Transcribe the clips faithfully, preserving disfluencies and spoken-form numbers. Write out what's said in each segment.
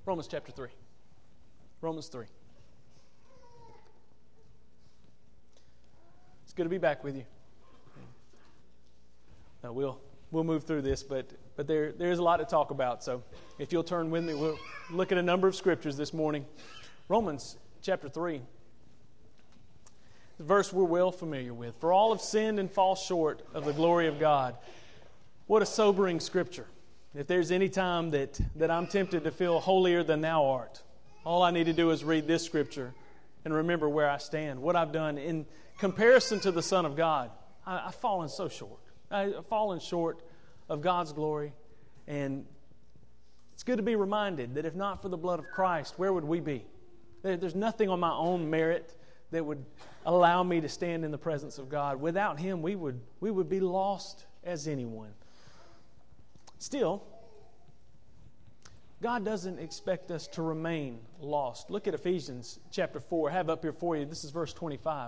Romans chapter three. Romans three. It's good to be back with you. Now we'll we'll move through this, but but there there's a lot to talk about. So if you'll turn with me, we'll look at a number of scriptures this morning. Romans chapter three. The verse we're well familiar with. For all have sinned and fall short of the glory of God. What a sobering scripture. If there's any time that, that I'm tempted to feel holier than thou art, all I need to do is read this scripture and remember where I stand, what I've done. In comparison to the Son of God, I, I've fallen so short. I've fallen short of God's glory. And it's good to be reminded that if not for the blood of Christ, where would we be? There, there's nothing on my own merit that would allow me to stand in the presence of God. Without Him, we would we would be lost as anyone. Still, God doesn't expect us to remain lost. Look at Ephesians chapter four. I have up here for you. This is verse twenty-five.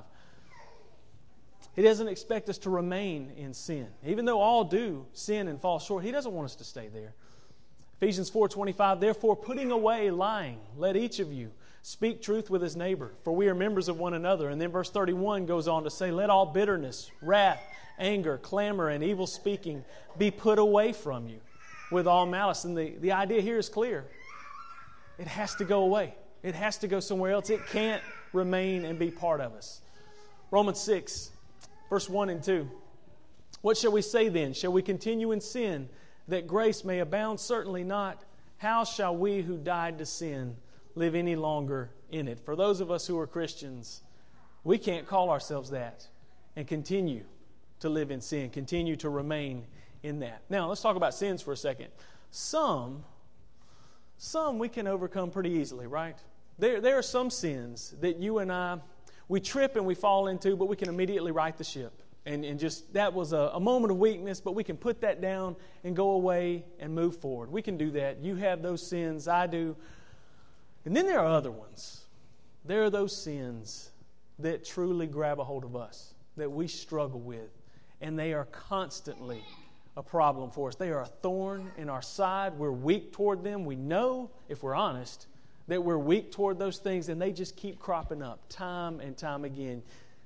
He doesn't expect us to remain in sin. Even though all do sin and fall short, He doesn't want us to stay there. Ephesians four twenty-five, therefore putting away lying, let each of you speak truth with his neighbor, for we are members of one another. And then verse thirty-one goes on to say, let all bitterness, wrath, anger, clamor, and evil speaking be put away from you with all malice. And the, the idea here is clear. It has to go away. It has to go somewhere else. It can't remain and be part of us. Romans six, verse one and two. What shall we say then? Shall we continue in sin that grace may abound? Certainly not. How shall we who died to sin live any longer in it? For those of us who are Christians, we can't call ourselves that and continue to live in sin, continue to remain in that. Now, let's talk about sins for a second. Some, some we can overcome pretty easily, right? There, there are some sins that you and I, we trip and we fall into, but we can immediately right the ship. And, and just, that was a, a moment of weakness, but we can put that down and go away and move forward. We can do that. You have those sins, I do. And then there are other ones. There are those sins that truly grab a hold of us, that we struggle with. And they are constantly a problem for us. They are a thorn in our side. We're weak toward them. We know, if we're honest, that we're weak toward those things, and they just keep cropping up time and time again.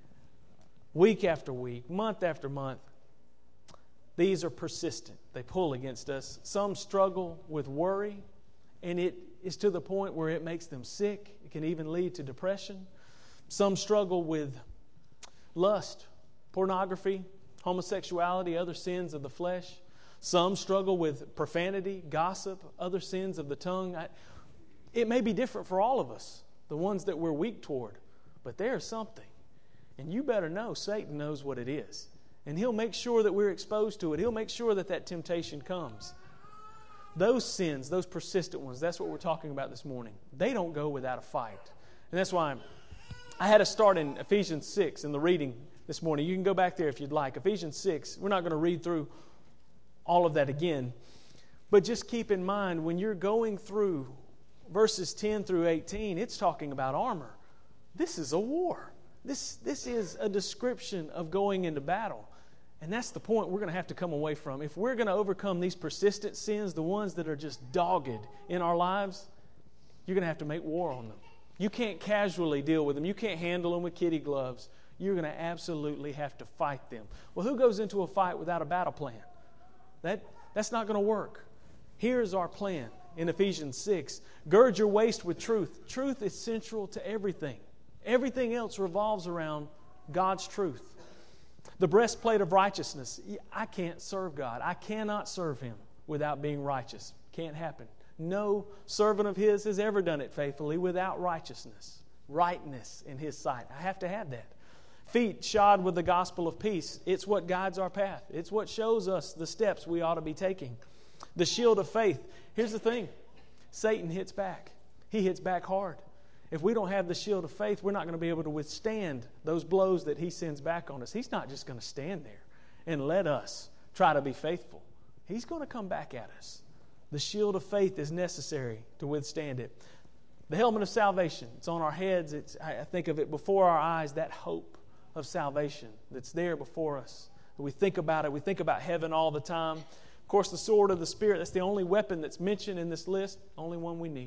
Week after week, month after month. These are persistent. They pull against us. Some struggle with worry, and it is to the point where it makes them sick. It can even lead to depression. Some struggle with lust, pornography, homosexuality, other sins of the flesh. Some struggle with profanity, gossip, other sins of the tongue. I, it may be different for all of us, the ones that we're weak toward, but there's something. And you better know Satan knows what it is. And he'll make sure that we're exposed to it. He'll make sure that that temptation comes. Those sins, those persistent ones, that's what we're talking about this morning. They don't go without a fight. And that's why I'm, I had to start in Ephesians six in the reading this morning. You can go back there if you'd like. Ephesians six, we're not going to read through all of that again. But just keep in mind, when you're going through verses ten through eighteen, it's talking about armor. This is a war. This, this is a description of going into battle. And that's the point we're going to have to come away from. If we're going to overcome these persistent sins, the ones that are just dogged in our lives, you're going to have to make war on them. You can't casually deal with them. You can't handle them with kitty gloves. You're going to absolutely have to fight them. Well, who goes into a fight without a battle plan? That, that's not going to work. Here's our plan in Ephesians six. Gird your waist with truth. Truth is central to everything. Everything else revolves around God's truth. The breastplate of righteousness. I can't serve God. I cannot serve Him without being righteous. Can't happen. No servant of His has ever done it faithfully without righteousness, rightness in His sight. I have to have that. Feet shod with the gospel of peace. It's what guides our path. It's what shows us the steps we ought to be taking. The shield of faith. Here's the thing. Satan hits back. He hits back hard. If we don't have the shield of faith, we're not going to be able to withstand those blows that he sends back on us. He's not just going to stand there and let us try to be faithful. He's going to come back at us. The shield of faith is necessary to withstand it. The helmet of salvation. It's on our heads. It's, I think of it before our eyes, that hope of salvation that's there before us. We think about it. We think about heaven all the time. Of course, the sword of the Spirit, that's the only weapon that's mentioned in this list, only one we need.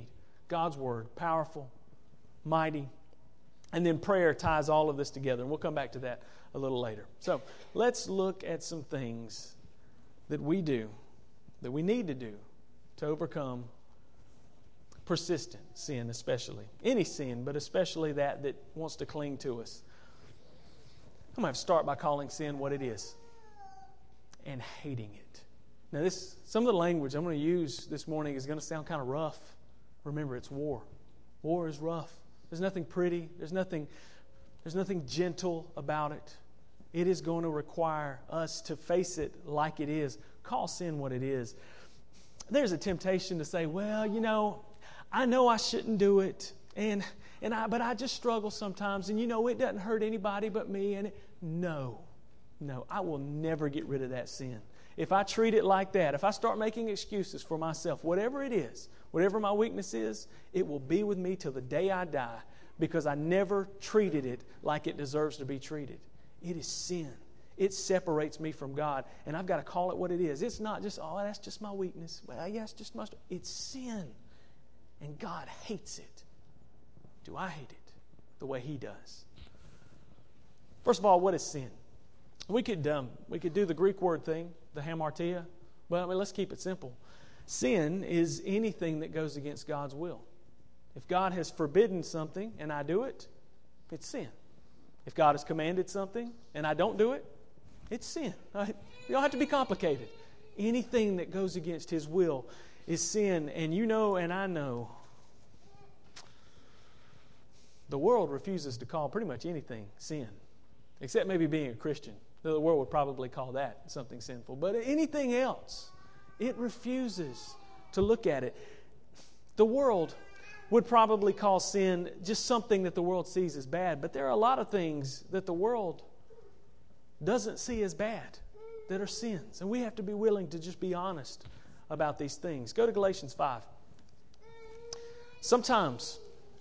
God's Word, powerful, mighty. And then prayer ties all of this together. And we'll come back to that a little later. So let's look at some things that we do, that we need to do to overcome persistent sin, especially. Any sin, but especially that that wants to cling to us. I'm going to start by calling sin what it is and hating it. Now, this some of the language I'm going to use this morning is going to sound kind of rough. Remember, it's war. War is rough. There's nothing pretty. There's nothing, there's nothing gentle about it. It is going to require us to face it like it is. Call sin what it is. There's a temptation to say, well, you know, I know I shouldn't do it, and and I but I just struggle sometimes, and you know it doesn't hurt anybody but me. And it, no, no, I will never get rid of that sin. If I treat it like that, if I start making excuses for myself, whatever it is, whatever my weakness is, it will be with me till the day I die because I never treated it like it deserves to be treated. It is sin. It separates me from God, and I've got to call it what it is. It's not just, oh, that's just my weakness. Well, yeah, it's just my... It's sin, and God hates it. Do I hate it the way He does? First of all, what is sin? We could um, we could do the Greek word thing, the hamartia, but I mean, let's keep it simple. Sin is anything that goes against God's will. If God has forbidden something and I do it, it's sin. If God has commanded something and I don't do it, it's sin. Right? You don't have to be complicated. Anything that goes against His will is sin. And you know and I know the world refuses to call pretty much anything sin, except maybe being a Christian. The world would probably call that something sinful. But anything else, it refuses to look at it. The world would probably call sin just something that the world sees as bad. But there are a lot of things that the world doesn't see as bad that are sins. And we have to be willing to just be honest about these things. Go to Galatians five. Sometimes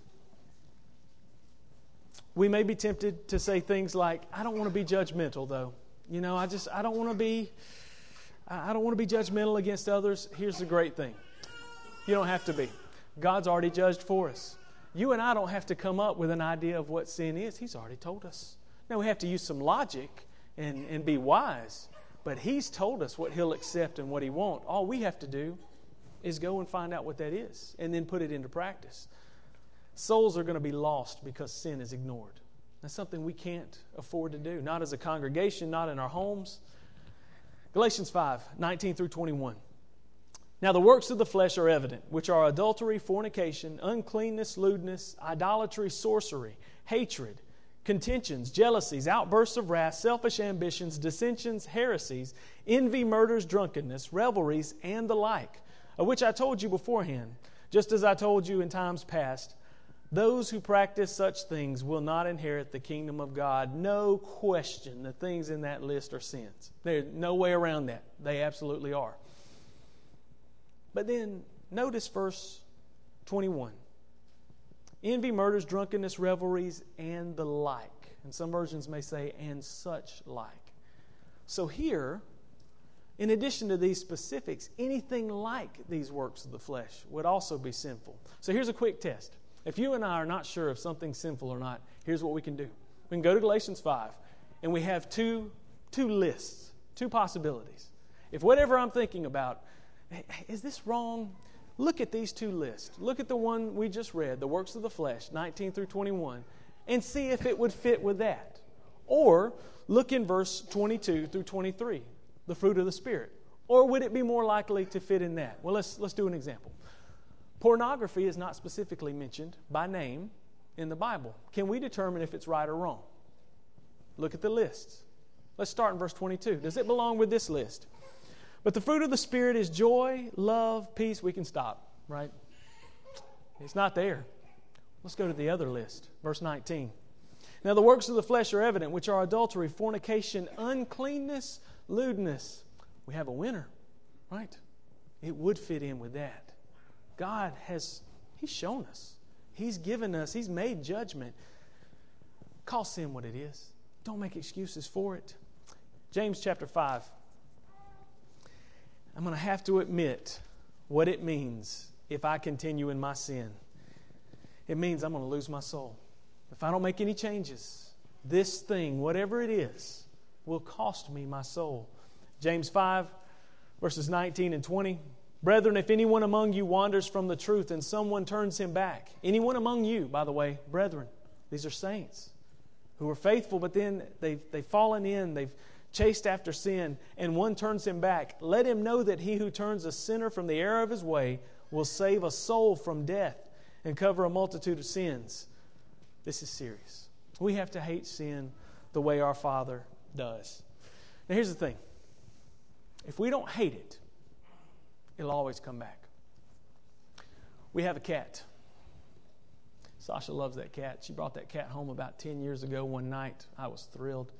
we may be tempted to say things like, I don't want to be judgmental, though. You know, I just, I don't want to be, I don't want to be judgmental against others. Here's the great thing. You don't have to be. God's already judged for us. You and I don't have to come up with an idea of what sin is. He's already told us. Now, we have to use some logic and, and be wise, but He's told us what He'll accept and what He won't. All we have to do is go and find out what that is and then put it into practice. Souls are going to be lost because sin is ignored. That's something we can't afford to do, not as a congregation, not in our homes. Galatians five, nineteen through twenty-one. Now the works of the flesh are evident, which are adultery, fornication, uncleanness, lewdness, idolatry, sorcery, hatred, contentions, jealousies, outbursts of wrath, selfish ambitions, dissensions, heresies, envy, murders, drunkenness, revelries, and the like, of which I told you beforehand, just as I told you in times past. Those who practice such things will not inherit the kingdom of God. No question, the things in that list are sins. There's no way around that. They absolutely are. But then notice verse twenty-one. Envy, murders, drunkenness, revelries, and the like. And some versions may say, and such like. So here, in addition to these specifics, anything like these works of the flesh would also be sinful. So here's a quick test. If you and I are not sure if something's sinful or not, here's what we can do. We can go to Galatians five, and we have two, two lists, two possibilities. If whatever I'm thinking about, is this wrong? Look at these two lists. Look at the one we just read, the works of the flesh, nineteen through twenty-one, and see if it would fit with that. Or look in verse twenty-two through twenty-three, the fruit of the Spirit. Or would it be more likely to fit in that? Well, let's, let's do an example. Pornography is not specifically mentioned by name in the Bible. Can we determine if it's right or wrong? Look at the lists. Let's start in verse twenty-two. Does it belong with this list? But the fruit of the Spirit is joy, love, peace. We can stop, right? It's not there. Let's go to the other list. Verse nineteen. Now the works of the flesh are evident, which are adultery, fornication, uncleanness, lewdness. We have a winner, right? It would fit in with that. God has, He's shown us. He's given us, He's made judgment. Call sin what it is. Don't make excuses for it. James chapter five. I'm going to have to admit what it means if I continue in my sin. it means I'm going to lose my soul. If I don't make any changes, this thing, whatever it is, will cost me my soul. James five, verses nineteen and twenty. Brethren, if anyone among you wanders from the truth and someone turns him back, anyone among you, by the way, brethren, these are saints who are faithful, but then they've, they've fallen in, they've chased after sin, and one turns him back. Let him know that he who turns a sinner from the error of his way will save a soul from death and cover a multitude of sins. This is serious. We have to hate sin the way our Father does. Now here's the thing. If we don't hate it, it'll always come back. We have a cat. Sasha loves that cat. She brought that cat home about ten years ago one night. I was thrilled.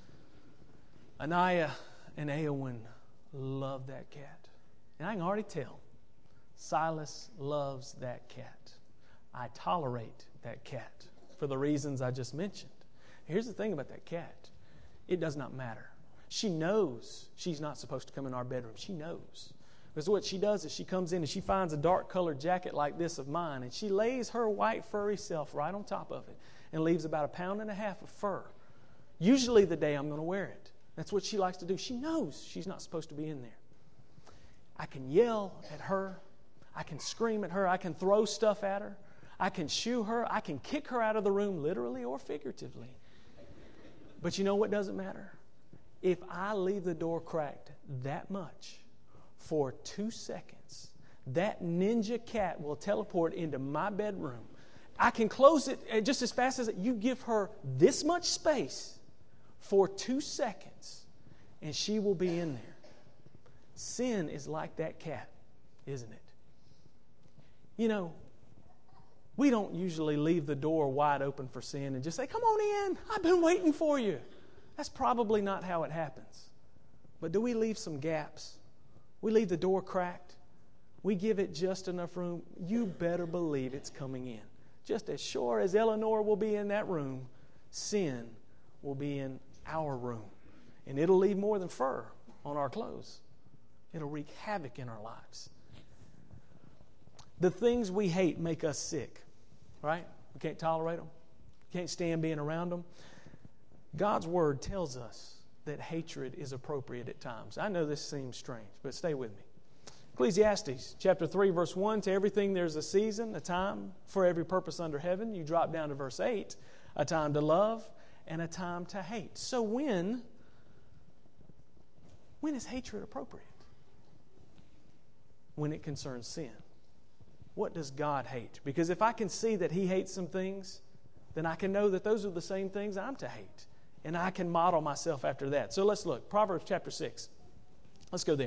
Anaya and Eowyn love that cat. And I can already tell, Silas loves that cat. I tolerate that cat for the reasons I just mentioned. Here's the thing about that cat. It does not matter. She knows she's not supposed to come in our bedroom. She knows. Because what she does is she comes in and she finds a dark colored jacket like this of mine, and she lays her white furry self right on top of it and leaves about a pound and a half of fur. Usually the day I'm going to wear it. That's what she likes to do. She knows she's not supposed to be in there. I can yell at her. I can scream at her. I can throw stuff at her. I can shoo her. I can kick her out of the room, literally or figuratively. But you know what doesn't matter? If I leave the door cracked that much for two seconds, that ninja cat will teleport into my bedroom. I can close it just as fast as you give her this much space for two seconds, and she will be in there. Sin is like that cat, isn't it? You know, we don't usually leave the door wide open for sin and just say, come on in, I've been waiting for you. That's probably not how it happens. But do we leave some gaps? We leave the door cracked. We give it just enough room. You better believe it's coming in. Just as sure as Eleanor will be in that room, sin will be in our room. And it'll leave more than fur on our clothes. It'll wreak havoc in our lives. The things we hate make us sick, right? We can't tolerate them. Can't stand being around them. God's Word tells us that hatred is appropriate at times. I know this seems strange, but stay with me. Ecclesiastes chapter three, verse one, to everything there's a season, a time for every purpose under heaven. You drop down to verse eight, a time to love and a time to hate. So when, when is hatred appropriate? When it concerns sin. What does God hate? Because if I can see that He hates some things, then I can know that those are the same things I'm to hate. And I can model myself after that. So let's look. Proverbs chapter six. Let's go there.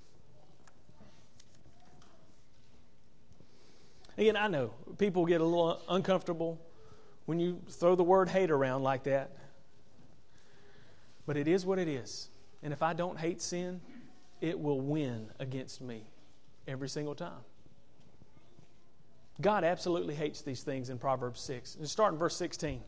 Again, I know people get a little uncomfortable when you throw the word hate around like that. But it is what it is. And if I don't hate sin, it will win against me every single time. God absolutely hates these things in Proverbs six. And start in verse sixteen.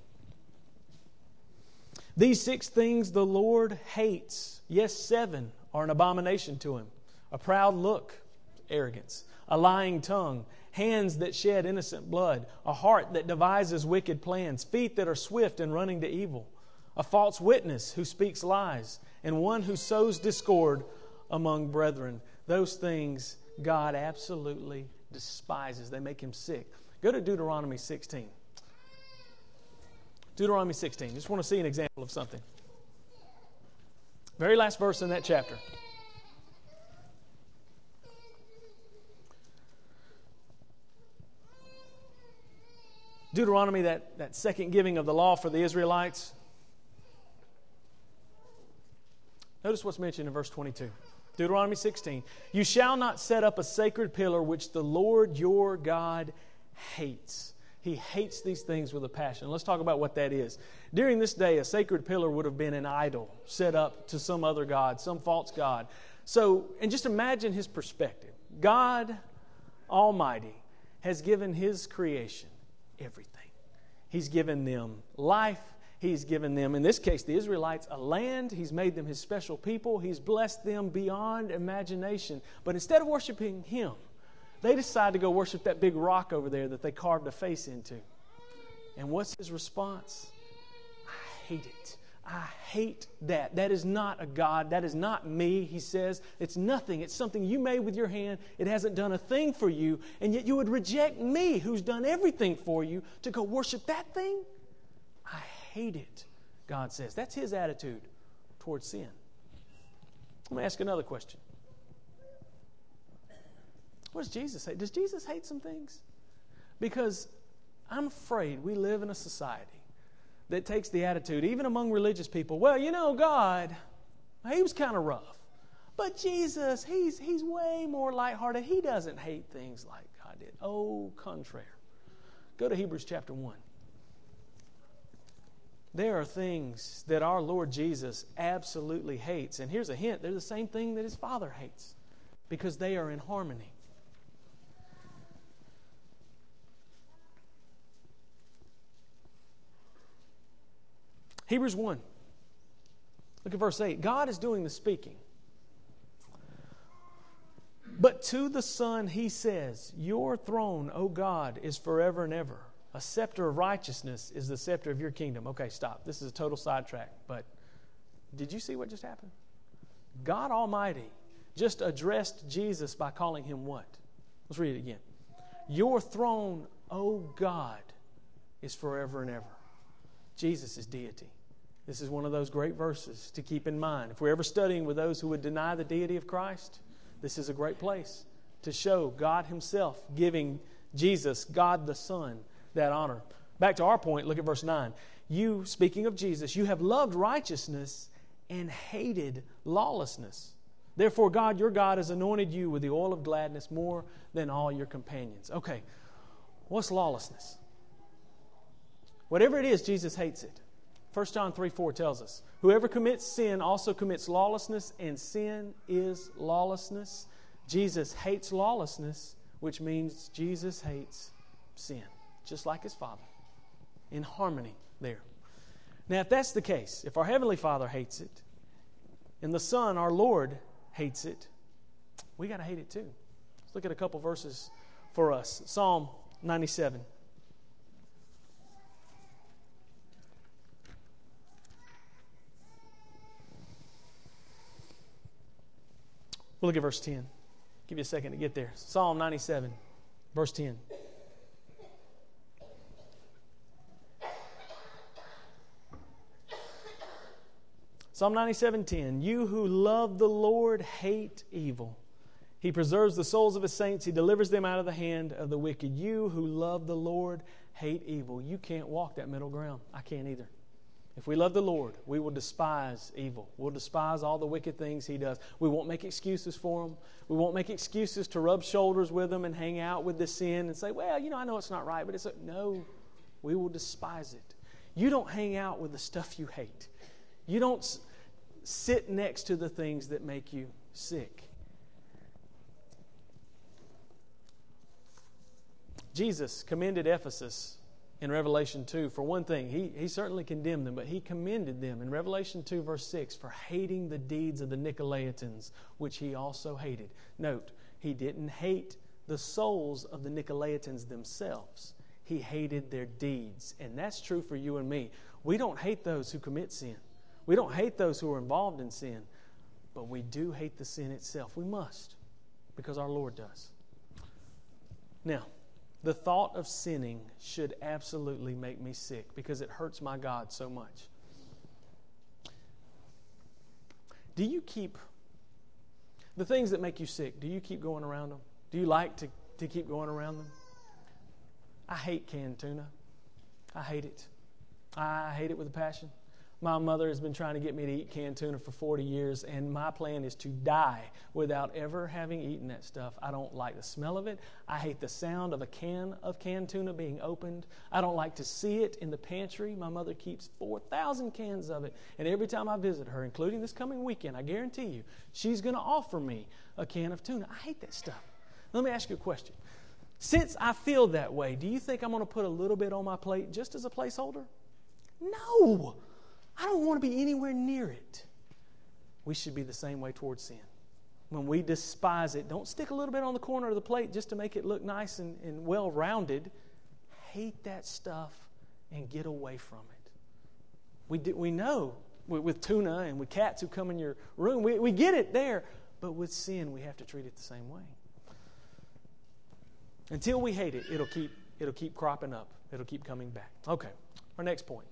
These six things the Lord hates. Yes, seven are an abomination to Him. A proud look, arrogance. A lying tongue. Hands that shed innocent blood. A heart that devises wicked plans. Feet that are swift in running to evil. A false witness who speaks lies. And one who sows discord among brethren. Those things God absolutely despises. They make Him sick. Go to Deuteronomy sixteen. Deuteronomy sixteen. Just want to see an example of something. Very last verse in that chapter. Deuteronomy, that, that second giving of the law for the Israelites. Notice what's mentioned in verse twenty-two. Deuteronomy sixteen. You shall not set up a sacred pillar which the Lord your God hates. He hates these things with a passion. Let's talk about what that is. During this day, a sacred pillar would have been an idol set up to some other god, some false god. So, and just imagine his perspective. God Almighty has given His creation everything. He's given them life. He's given them, in this case, the Israelites, a land. He's made them His special people. He's blessed them beyond imagination. But instead of worshiping Him, They decide to go worship that big rock over there that they carved a face into. And what's his response? I hate it. I hate that. That is not a God. That is not me, he says. It's nothing. It's something you made with your hand. It hasn't done a thing for you. And yet you would reject me, who's done everything for you, to go worship that thing? I hate it, God says. That's his attitude towards sin. Let me ask another question. What does Jesus hate? Does Jesus hate some things? Because I'm afraid we live in a society that takes the attitude, even among religious people, well, you know, God, he was kind of rough. But Jesus, he's, he's way more lighthearted. He doesn't hate things like God did. Oh, contraire. Go to Hebrews chapter one. There are things that our Lord Jesus absolutely hates. And here's a hint. They're the same thing that his Father hates because they are in harmony. Hebrews one. Look at verse eight. God is doing the speaking. But to the Son he says, your throne, O God, is forever and ever. A scepter of righteousness is the scepter of your kingdom. Okay, stop. This is a total sidetrack. But did you see what just happened? God Almighty just addressed Jesus by calling him what? Let's read it again. Your throne, O God, is forever and ever. Jesus is deity. This is one of those great verses to keep in mind. If we're ever studying with those who would deny the deity of Christ, this is a great place to show God himself giving Jesus, God the Son, that honor. Back to our point, look at verse nine. You, speaking of Jesus, you have loved righteousness and hated lawlessness. Therefore, God, your God, has anointed you with the oil of gladness more than all your companions. Okay, what's lawlessness? Whatever it is, Jesus hates it. First John three four tells us, whoever commits sin also commits lawlessness, and sin is lawlessness. Jesus hates lawlessness, which means Jesus hates sin, just like his Father. In harmony there. Now, if that's the case, if our Heavenly Father hates it, and the Son, our Lord, hates it, we got to hate it too. Let's look at a couple verses for us. Psalm ninety-seven. We'll look at verse ten. Give you a second to get there. Psalm ninety-seven, verse ten. Psalm ninety-seven ten. You who love the Lord hate evil. He preserves the souls of his saints. He delivers them out of the hand of the wicked. You who love the Lord hate evil. You can't walk that middle ground. I can't either. If we love the Lord, we will despise evil. We'll despise all the wicked things he does. We won't make excuses for him. We won't make excuses to rub shoulders with him and hang out with the sin and say, well, you know, I know it's not right, but it's a... No, we will despise it. You don't hang out with the stuff you hate. You don't s- sit next to the things that make you sick. Jesus commended Ephesus in Revelation two, for one thing, he, he certainly condemned them, but he commended them in Revelation two, verse six, for hating the deeds of the Nicolaitans, which he also hated. Note, he didn't hate the souls of the Nicolaitans themselves. He hated their deeds. And that's true for you and me. We don't hate those who commit sin. We don't hate those who are involved in sin. But we do hate the sin itself. We must, because our Lord does. Now, the thought of sinning should absolutely make me sick because it hurts my God so much. Do you keep the things that make you sick, do you keep going around them? Do you like to, to keep going around them? I hate canned tuna. I hate it. I hate it with a passion. My mother has been trying to get me to eat canned tuna for forty years, and my plan is to die without ever having eaten that stuff. I don't like the smell of it. I hate the sound of a can of canned tuna being opened. I don't like to see it in the pantry. My mother keeps four thousand cans of it, and every time I visit her, including this coming weekend, I guarantee you, she's going to offer me a can of tuna. I hate that stuff. Let me ask you a question. Since I feel that way, do you think I'm going to put a little bit on my plate just as a placeholder? No! I don't want to be anywhere near it. We should be the same way towards sin. when we despise it, don't stick a little bit on the corner of the plate just to make it look nice and, and well-rounded. Hate that stuff and get away from it. We do, we know with, with tuna and with cats who come in your room, we, we get it there. But with sin, we have to treat it the same way. Until we hate it, it'll keep, it'll keep cropping up. It'll keep coming back. Okay, our next point.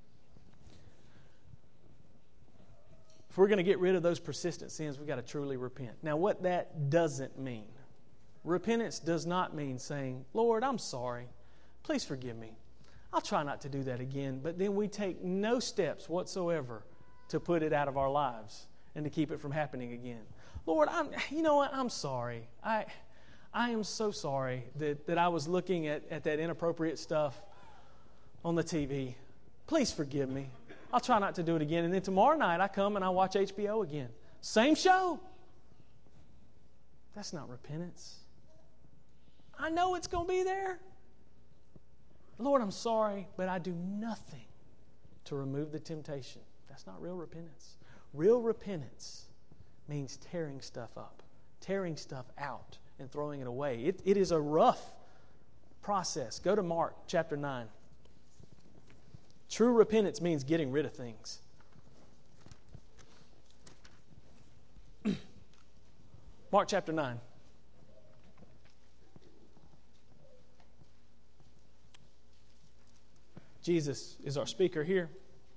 If we're going to get rid of those persistent sins, we've got to truly repent. Now, what that doesn't mean, repentance does not mean saying, Lord, I'm sorry. Please forgive me. I'll try not to do that again. But then we take no steps whatsoever to put it out of our lives and to keep it from happening again. Lord, I'm, you know what? I'm sorry. I I am so sorry that, that I was looking at, at that inappropriate stuff on the T V. Please forgive me. I'll try not to do it again. And then tomorrow night I come and I watch H B O again. Same show. That's not repentance. I know it's going to be there. Lord, I'm sorry, but I do nothing to remove the temptation. That's not real repentance. Real repentance means tearing stuff up, tearing stuff out and throwing it away. It, it is a rough process. Go to Mark chapter nine. True repentance means getting rid of things. Mark chapter nine. Jesus is our speaker here.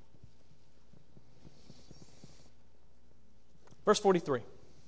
Verse forty-three.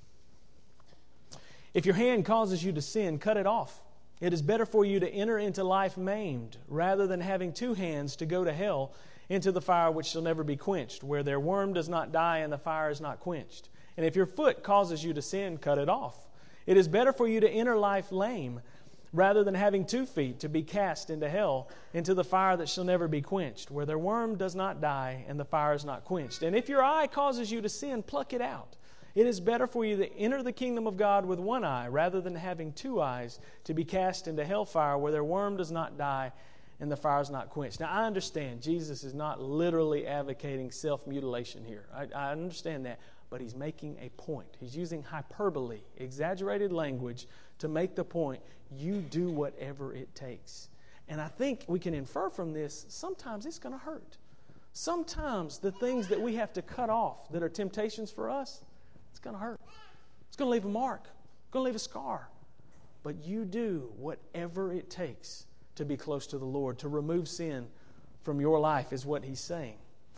If your hand causes you to sin, cut it off. It is better for you to enter into life maimed, rather than having two hands to go to hell, into the fire which shall never be quenched, where their worm does not die and the fire is not quenched. And if your foot causes you to sin, cut it off. It is better for you to enter life lame, rather than having two feet to be cast into hell, into the fire that shall never be quenched, where their worm does not die and the fire is not quenched. And if your eye causes you to sin, pluck it out. It is better for you to enter the kingdom of God with one eye, rather than having two eyes to be cast into hellfire, where their worm does not die and the fire is not quenched. Now, I understand Jesus is not literally advocating self-mutilation here. I, I understand that. But he's making a point. He's using hyperbole, exaggerated language, to make the point, you do whatever it takes. And I think we can infer from this, sometimes it's going to hurt. Sometimes the things that we have to cut off that are temptations for us, it's going to hurt. It's going to leave a mark. It's going to leave a scar. But you do whatever it takes to be close to the Lord, to remove sin from your life, is what he's saying.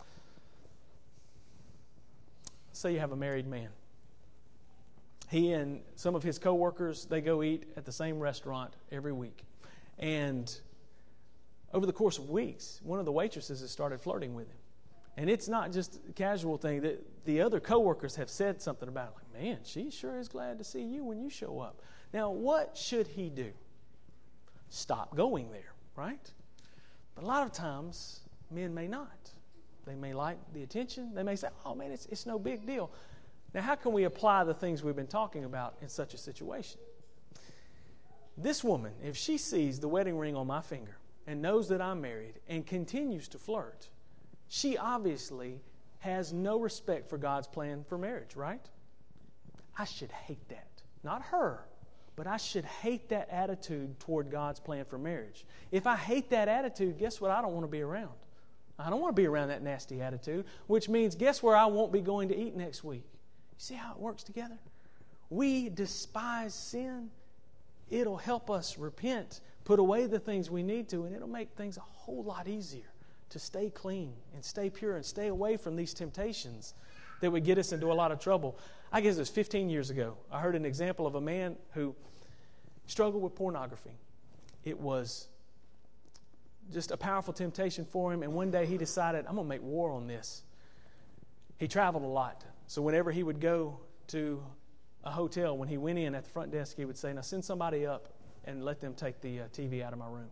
Say you have a married man. He and some of his co-workers, they go eat at the same restaurant every week. And over the course of weeks, one of the waitresses has started flirting with him. And it's not just a casual thing. That the other co-workers have said something about it. Like, man, she sure is glad to see you when you show up. Now, what should he do? Stop going there, right? But a lot of times, men may not. They may like the attention. They may say, oh, man, it's, it's no big deal. Now, how can we apply the things we've been talking about in such a situation? This woman, if she sees the wedding ring on my finger and knows that I'm married and continues to flirt, she obviously has no respect for God's plan for marriage, right? I should hate that. Not her, but I should hate that attitude toward God's plan for marriage. If I hate that attitude, guess what? I don't want to be around. I don't want to be around that nasty attitude, which means guess where I won't be going to eat next week? You see how it works together? We despise sin. It'll help us repent, put away the things we need to, and it'll make things a whole lot easier to stay clean and stay pure and stay away from these temptations that would get us into a lot of trouble. I guess it was fifteen years ago. I heard an example of a man who struggled with pornography. It was just a powerful temptation for him, and one day he decided, I'm going to make war on this. He traveled a lot, so whenever he would go to a hotel, when he went in at the front desk, he would say, now send somebody up and let them take the uh, T V out of my room.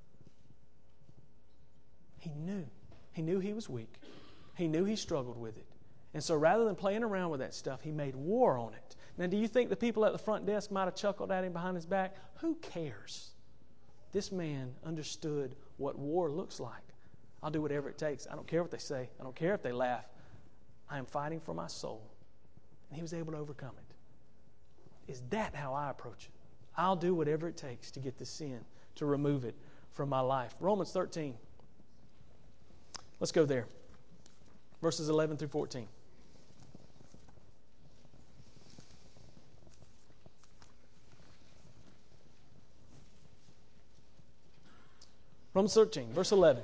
He knew. He knew he was weak. He knew he struggled with it. And so rather than playing around with that stuff, he made war on it. Now, do you think the people at the front desk might have chuckled at him behind his back? Who cares? This man understood what war looks like. I'll do whatever it takes. I don't care what they say. I don't care if they laugh. I am fighting for my soul. And he was able to overcome it. is that how I approach it? I'll do whatever it takes to get the sin, to remove it from my life. Romans thirteen. Let's go there. Verses eleven through fourteen. Romans thirteen, verse eleven.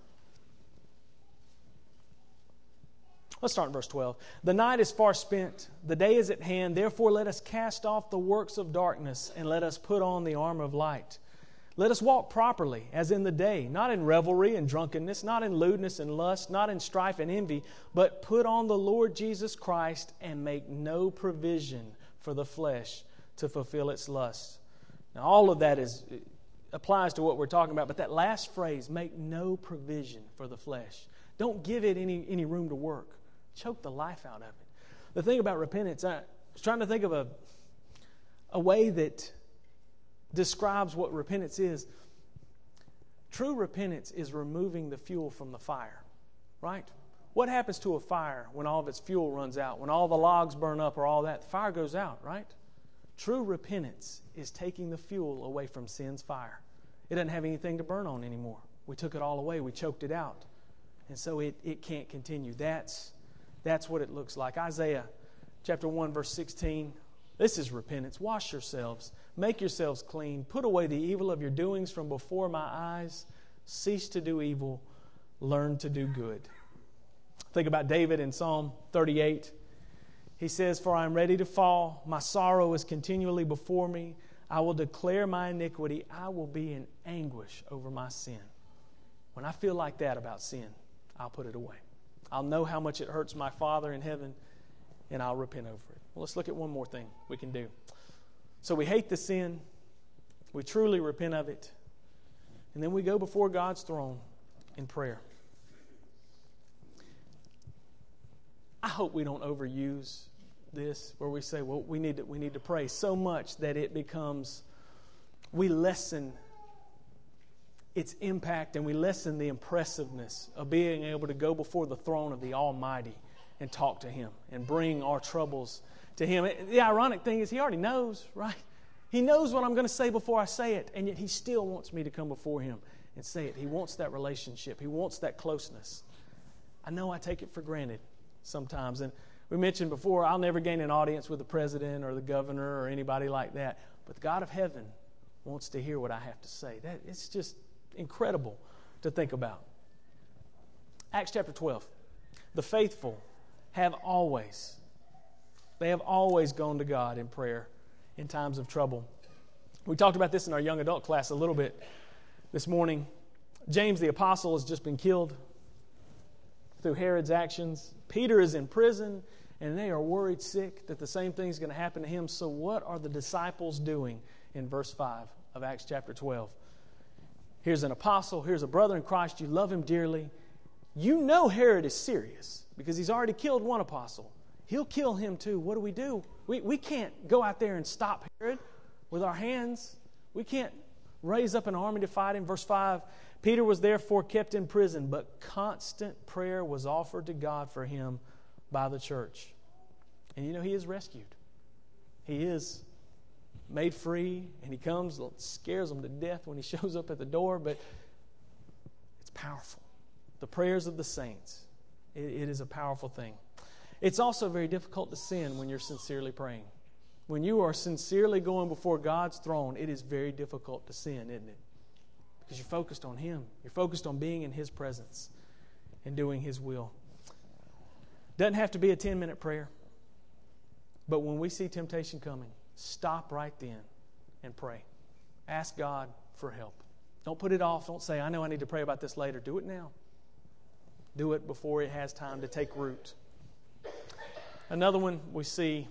Let's start in verse twelve. The night is far spent, the day is at hand, therefore let us cast off the works of darkness and let us put on the armor of light. Let us walk properly, as in the day, not in revelry and drunkenness, not in lewdness and lust, not in strife and envy, but put on the Lord Jesus Christ and make no provision for the flesh to fulfill its lusts. Now all of that is applies to what we're talking about, but that last phrase, make no provision for the flesh. Don't give it any, any room to work. Choke the life out of it. The thing about repentance, I was trying to think of a, a way that describes what repentance is. True repentance is removing the fuel from the fire, right? What happens to a fire when all of its fuel runs out? When all the logs burn up or all that, the fire goes out, right? True repentance is taking the fuel away from sin's fire. It doesn't have anything to burn on anymore. We took it all away. We choked it out. And so it, it can't continue. That's, that's what it looks like. Isaiah chapter one, verse sixteen. This is repentance. Wash yourselves. Make yourselves clean. Put away the evil of your doings from before my eyes. Cease to do evil. Learn to do good. Think about David in Psalm thirty-eight. He says, for I am ready to fall. My sorrow is continually before me. I will declare my iniquity. I will be in anguish over my sin. When I feel like that about sin, I'll put it away. I'll know how much it hurts my Father in heaven, and I'll repent over it. Well, let's look at one more thing we can do. So we hate the sin. We truly repent of it. And then we go before God's throne in prayer. I hope we don't overuse this where we say, well, we need to, we need to pray so much that it becomes, we lessen its impact and we lessen the impressiveness of being able to go before the throne of the Almighty and talk to Him and bring our troubles to Him. The ironic thing is He already knows, right? He knows what I'm going to say before I say it, and yet He still wants me to come before Him and say it. He wants that relationship. He wants that closeness. I know I take it for granted sometimes, and we mentioned before, I'll never gain an audience with the president or the governor or anybody like that, but the God of heaven wants to hear what I have to say. That it's just incredible to think about. Acts chapter twelve. The faithful have always, they have always gone to God in prayer in times of trouble. We talked about this in our young adult class a little bit this morning. James the apostle has just been killed through Herod's actions. Peter is in prison, and they are worried sick that the same thing is going to happen to him. So what are the disciples doing in verse five of Acts chapter twelve? Here's an apostle. Here's a brother in Christ. You love him dearly. You know Herod is serious because he's already killed one apostle. He'll kill him too. What do we do? We, we can't go out there and stop Herod with our hands. We can't raise up an army to fight him. Verse five, Peter was therefore kept in prison, but constant prayer was offered to God for him by the church. And you know, he is rescued. He is made free, and he comes, scares them to death when he shows up at the door, but it's powerful. The prayers of the saints, it, it is a powerful thing. It's also very difficult to sin when you're sincerely praying. When you are sincerely going before God's throne, it is very difficult to sin, isn't it? Because you're focused on Him. You're focused on being in His presence and doing His will. Doesn't have to be a ten-minute prayer. But when we see temptation coming, stop right then and pray. Ask God for help. Don't put it off. Don't say, I know I need to pray about this later. Do it now. Do it before it has time to take root. Another one we see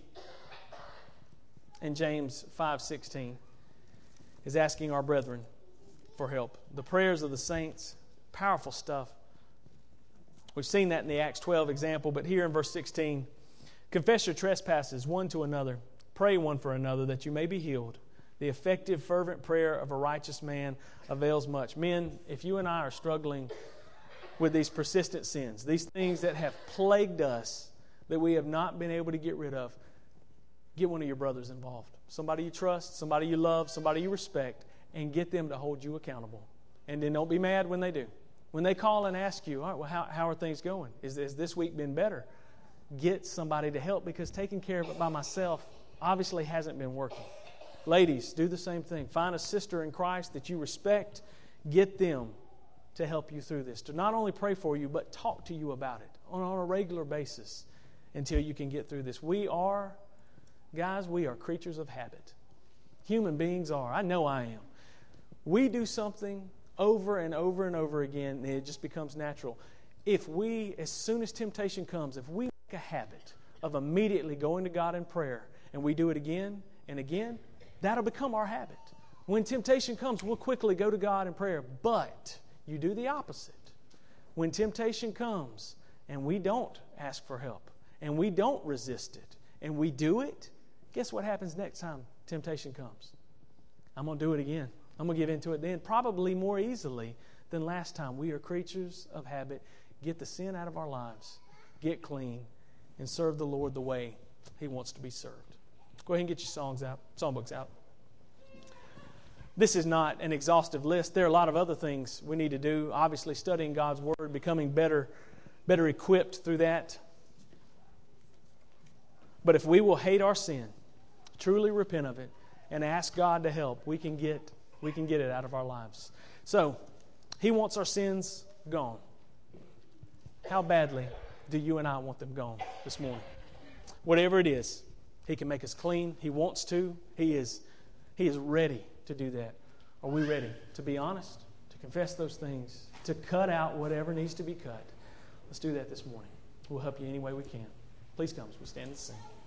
in James five sixteen is asking our brethren for help. The prayers of the saints, powerful stuff. We've seen that in the Acts twelve example, but here in verse sixteen, confess your trespasses one to another, pray one for another that you may be healed. The effective, fervent prayer of a righteous man avails much. Men, if you and I are struggling with these persistent sins, these things that have plagued us, that we have not been able to get rid of, get one of your brothers involved. somebody you trust, somebody you love, somebody you respect, and get them to hold you accountable. And then don't be mad when they do. When they call and ask you, all right, well, how, how are things going? Is, has this week been better? Get somebody to help, because taking care of it by myself obviously hasn't been working. Ladies, do the same thing. Find a sister in Christ that you respect. Get them to help you through this. To not only pray for you, but talk to you about it on, on a regular basis until you can get through this. We are, guys, we are creatures of habit. Human beings are. I know I am. We do something over and over and over again, and it just becomes natural. If we, as soon as temptation comes, if we make a habit of immediately going to God in prayer, and we do it again and again, that'll become our habit. When temptation comes, we'll quickly go to God in prayer. But you do the opposite. When temptation comes and we don't ask for help, and we don't resist it, and we do it, guess what happens next time temptation comes? I'm going to do it again. I'm going to give into it then, probably more easily than last time. We are creatures of habit. Get the sin out of our lives. Get clean and serve the Lord the way He wants to be served. Go ahead and get your songs out, songbooks out. This is not an exhaustive list. There are a lot of other things we need to do. Obviously, studying God's Word, becoming better, better equipped through that. But if we will hate our sin, truly repent of it, and ask God to help, we can get we can get it out of our lives. So, He wants our sins gone. How badly do you and I want them gone this morning? Whatever it is, He can make us clean. He wants to. He is, he is ready to do that. Are we ready to be honest, to confess those things, to cut out whatever needs to be cut? Let's do that this morning. We'll help you any way we can. Please come as we stand and sing.